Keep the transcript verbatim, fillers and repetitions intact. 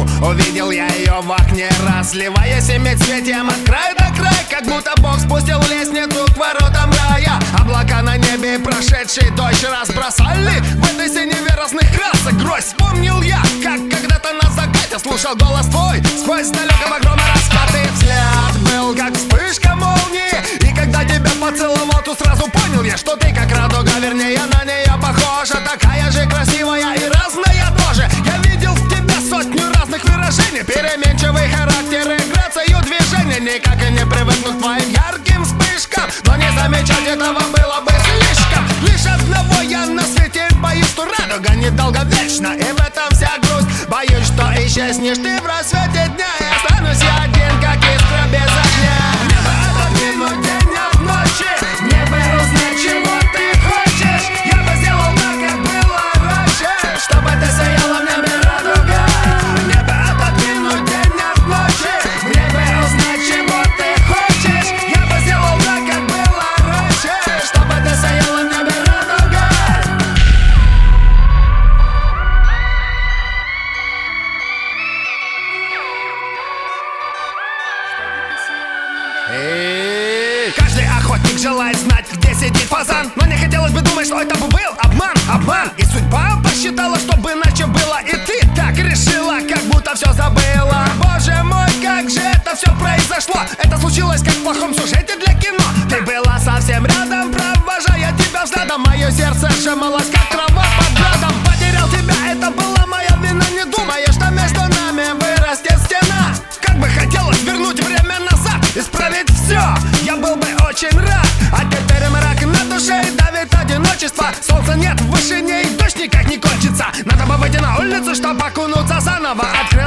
Увидел я ее в окне, разливая семицветием от края до края, как будто Бог спустил лестницу к воротам рая. Облака на небе, прошедший дождь разбросали в этой синеве разных красок грозь. Вспомнил я, как когда-то на закате слушал голос твой сквозь далекого грома раскаты. Взгляд был как вспышка молнии, и когда тебя поцеловал, то сразу понял я, что ты как радуга, вернее на нее похожа. Такая же красивая и разная тоже. Я видел в тебе сотню разных выражений, переменчивый характер и грацию движения. Никак и не привыкнуть к твоим ярким вспышкам, но не замечать этого было бы слишком. Лишь одного я на свете боюсь, что радуга недолговечна, и в этом вся грусть. Боюсь, что исчезнешь ты в рассвете дня, и останусь я один, как искра без огня. Мне бы отодвинуть день от ночи, мне бы узнать, чего ты хочешь. Я бы сделал так, как было раньше, чтобы ты сияла в небе радуга. Мне бы отодвинуть день от ночи, мне бы узнать, чего ты хочешь. Я бы сделал так, как было раньше, чтобы ты сияла в небе радуга. И каждый охотник желает знать, где сидит фазан, но не хотелось бы думать, что это бы был обман, обман. И судьба посчитала, чтобы иначе было, и ты так решила, как будто все забыла. Боже мой, как же это все произошло. Это случилось как в плохом сюжете для кино. Ты была совсем рядом, провожая тебя взглядом. Мое сердце сжималось, как трава под градом. Потерял тебя, это была моя вина. Не думая, что между нами вырастет стена. Как бы хотелось вернуть время назад, исправить все, я был бы очень рад. А теперь мрак на душе и давит одиночество. Солнца нет в вышине и дождь никак не кончится. Надо бы выйти на улицу, чтобы окунуться заново. Открыл